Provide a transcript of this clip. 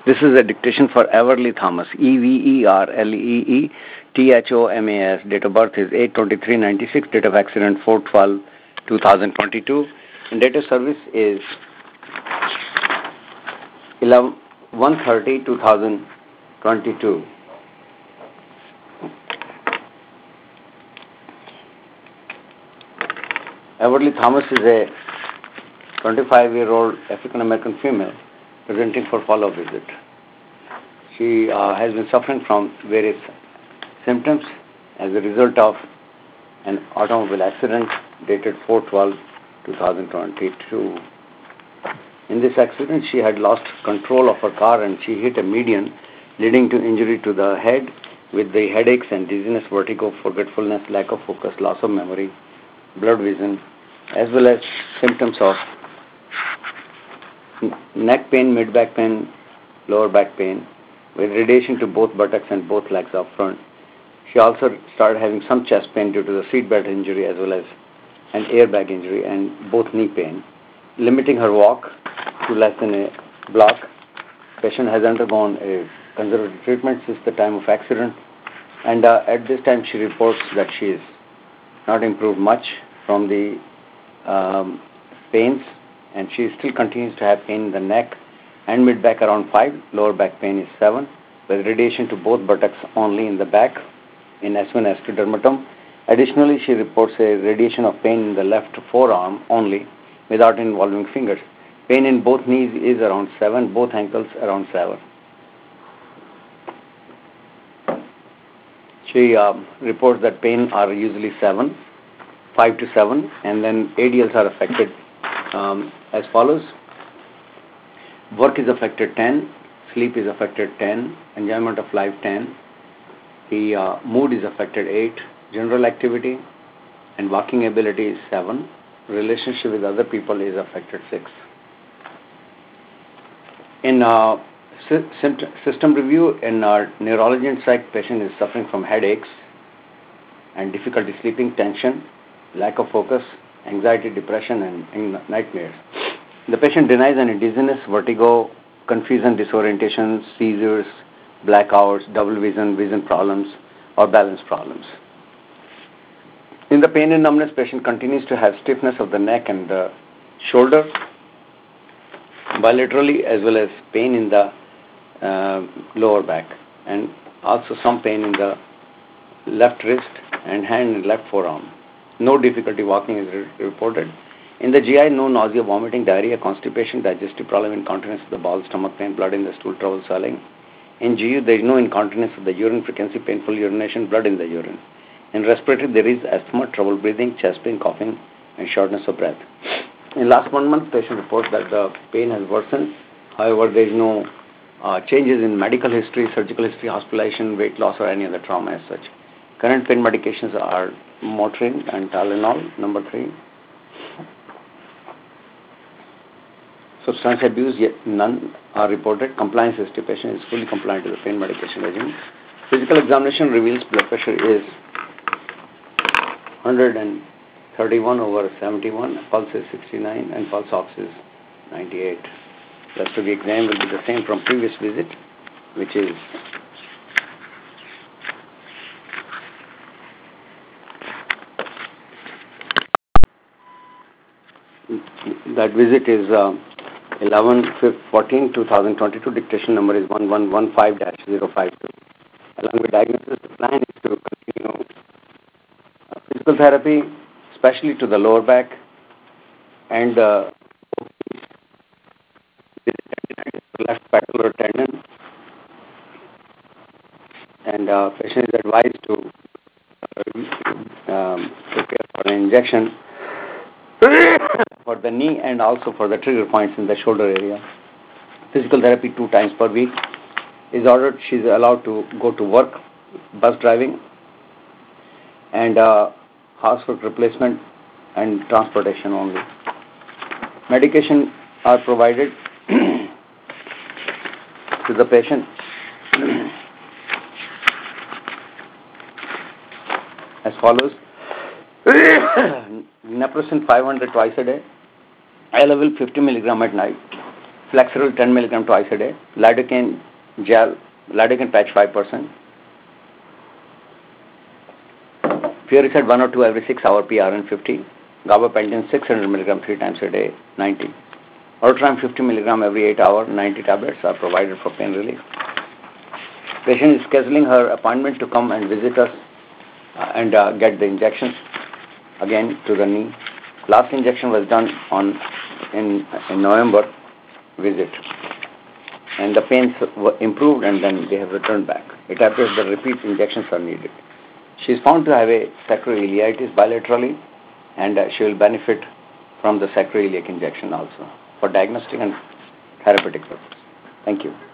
This is a dictation for Everly Thomas, Everlee Thomas. Date of birth is 8/23/96. Date of accident 4/12/2022. And date of service is 11/1/30/2022. Everly Thomas is a 25-year-old African-American female presenting for follow-up visit. She has been suffering from various symptoms as a result of an automobile accident dated 4/12/2022. In this accident, she had lost control of her car and she hit a median, leading to injury to the head with the headaches and dizziness, vertigo, forgetfulness, lack of focus, loss of memory, blurred vision, as well as symptoms of neck pain, mid-back pain, lower back pain, with radiation to both buttocks and both legs up front. She also started having some chest pain due to the seatbelt injury as well as an airbag injury and both knee pain, limiting her walk to less than a block. Patient has undergone a conservative treatment since the time of accident, and at this time she reports that she is not improved much from the pains, and she still continues to have pain in the neck and mid-back around 5, lower back pain is 7, with radiation to both buttocks only in the back in S1, S2 dermatom. Additionally, she reports a radiation of pain in the left forearm only without involving fingers. Pain in both knees is around 7, both ankles around 7. She reports that pain are usually 5 to 7, and then ADLs are affected as follows. Work is affected 10, sleep is affected 10, enjoyment of life 10, the mood is affected 8, general activity and walking ability is 7, relationship with other people is affected 6. In system review, in our neurology and psych, patient is suffering from headaches and difficulty sleeping, tension, lack of focus, anxiety, depression, and nightmares. The patient denies any dizziness, vertigo, confusion, disorientation, seizures, blackouts, double vision, vision problems, or balance problems. In the pain and numbness, patient continues to have stiffness of the neck and the shoulder bilaterally, as well as pain in the lower back, and also some pain in the left wrist and hand and left forearm. No difficulty walking is reported. In the GI, no nausea, vomiting, diarrhea, constipation, digestive problem, incontinence of the bowel, stomach pain, blood in the stool, trouble swelling. In GU, there is no incontinence of the urine, frequency, painful urination, blood in the urine. In respiratory, there is asthma, trouble breathing, chest pain, coughing, and shortness of breath. In last 1 month, patient reports that the pain has worsened. However, there is no changes in medical history, surgical history, hospitalization, weight loss, or any other trauma as such. Current pain medications are Motrin and Tylenol, number 3. Substance abuse, yet none are reported. Compliance history, patient is fully compliant to the pain medication regimen. Physical examination reveals blood pressure is 131/71, pulse is 69, and pulse ox is 98. The rest of the exam will be the same from previous visit, which is that visit is 11/14/2022. Dictation number is 1115-052. Along with diagnosis, the plan is to continue physical therapy, especially to the lower back and left patellar tendon. And patient is advised to prepare for an injection for the knee and also for the trigger points in the shoulder area. Physical therapy 2 times per week is ordered. She is allowed to go to work, bus driving, and housework replacement and transportation only. Medication are provided to the patient as follows. Naproxen 500 twice a day, I level 50 milligram at night, Flexeril 10 mg twice a day, lidocaine gel, lidocaine patch 5%, Furicid 1 or 2 every 6 hours, PRN 50, gabapentin 600 mg 3 times a day, 90. Ortram 50 mg every 8 hours, 90 tablets are provided for pain relief. Patient is scheduling her appointment to come and visit us and get the injections again to the knee. Last injection was done in November visit, and the pains were improved and then they have returned back. It appears the repeat injections are needed. She is found to have a sacroiliitis bilaterally, and she will benefit from the sacroiliac injection also for diagnostic and therapeutic purposes. Thank you.